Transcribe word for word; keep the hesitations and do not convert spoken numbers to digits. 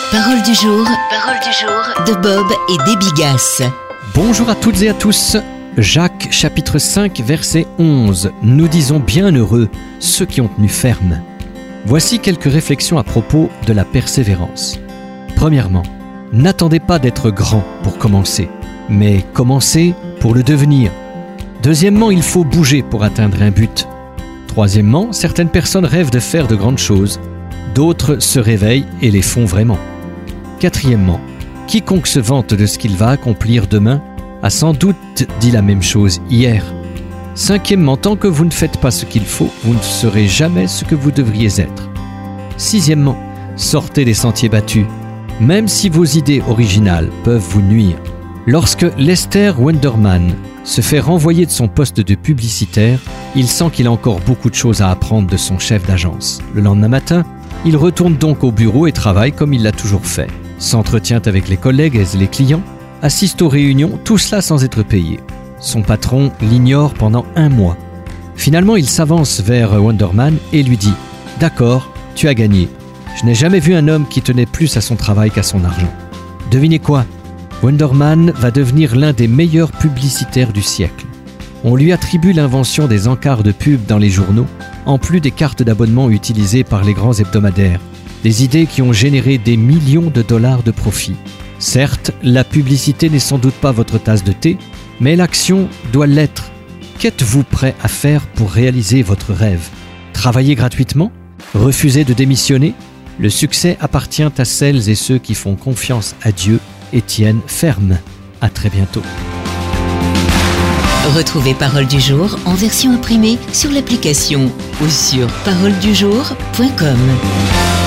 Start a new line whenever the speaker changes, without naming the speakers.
Parole du jour, parole du jour de Bob et Debbie Gass.
Bonjour à toutes et à tous. Jacques chapitre cinq verset onze. Nous disons bienheureux ceux qui ont tenu ferme. Voici quelques réflexions à propos de la persévérance. Premièrement, n'attendez pas d'être grand pour commencer, mais commencez pour le devenir. Deuxièmement, il faut bouger pour atteindre un but. Troisièmement, certaines personnes rêvent de faire de grandes choses, d'autres se réveillent et les font vraiment. Quatrièmement, quiconque se vante de ce qu'il va accomplir demain a sans doute dit la même chose hier. Cinquièmement, tant que vous ne faites pas ce qu'il faut, vous ne serez jamais ce que vous devriez être. Sixièmement, sortez des sentiers battus, même si vos idées originales peuvent vous nuire. Lorsque Lester Wenderman se fait renvoyer de son poste de publicitaire, il sent qu'il a encore beaucoup de choses à apprendre de son chef d'agence. Le lendemain matin, il retourne donc au bureau et travaille comme il l'a toujours fait. S'entretient avec les collègues et les clients, assiste aux réunions, tout cela sans être payé. Son patron l'ignore pendant un mois. Finalement, il s'avance vers Wenderman et lui dit « D'accord, tu as gagné. Je n'ai jamais vu un homme qui tenait plus à son travail qu'à son argent. » Devinez quoi ? Wenderman va devenir l'un des meilleurs publicitaires du siècle. On lui attribue l'invention des encarts de pub dans les journaux, en plus des cartes d'abonnement utilisées par les grands hebdomadaires. Des idées qui ont généré des millions de dollars de profit. Certes, la publicité n'est sans doute pas votre tasse de thé, mais l'action doit l'être. Qu'êtes-vous prêt à faire pour réaliser votre rêve ? Travailler gratuitement ? Refuser de démissionner ? Le succès appartient à celles et ceux qui font confiance à Dieu et tiennent ferme. À très bientôt.
Retrouvez Parole du jour en version imprimée sur l'application ou sur parole du jour point com.